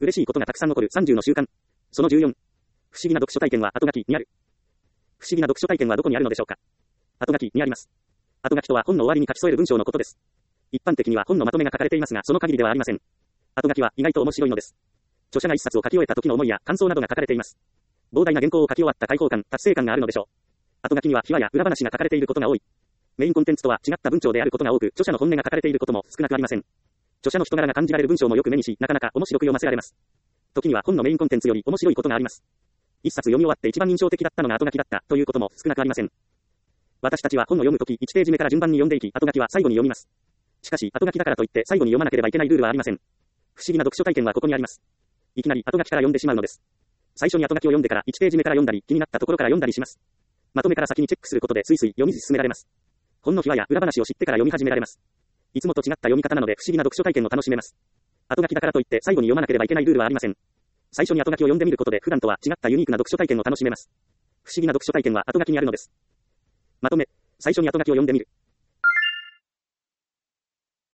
嬉しいことがたくさん残る30の習慣。その14。不思議な読書体験は後書きにある。不思議な読書体験はどこにあるのでしょうか。後書きにあります。後書きとは本の終わりに書き添える文章のことです。一般的には本のまとめが書かれていますが、その限りではありません。後書きは意外と面白いのです。著者が一冊を書き終えた時の思いや感想などが書かれています。膨大な原稿を書き終わった解放感、達成感があるのでしょう。後書きには秘話や裏話が書かれていることが多い。メインコンテンツとは違った文章であることが多く、著者の本音が書かれていることも少なくありません。著者の人柄が感じられる文章もよく目にし、なかなか面白く読ませられます。時には本のメインコンテンツより面白いことがあります。一冊読み終わって一番印象的だったのが後書きだったということも少なくありません。私たちは本を読むとき1ページ目から順番に読んでいき、後書きは最後に読みます。しかし、後書きだからといって最後に読まなければいけないルールはありません。不思議な読書体験はここにあります。いきなり後書きから読んでしまうのです。最初に後書きを読んでから1ページ目から読んだり、気になったところから読んだりします。まとめから先にチェックすることでスイスイ読み進められます。本の秘話や裏話を知ってから読み始められます。いつもと違った読み方なので不思議な読書体験を楽しめます。後書きだからといって最後に読まなければいけないルールはありません。最初に後書きを読んでみることで普段とは違ったユニークな読書体験を楽しめます。不思議な読書体験は後書きにあるのです。まとめ、最初に後書きを読んでみる。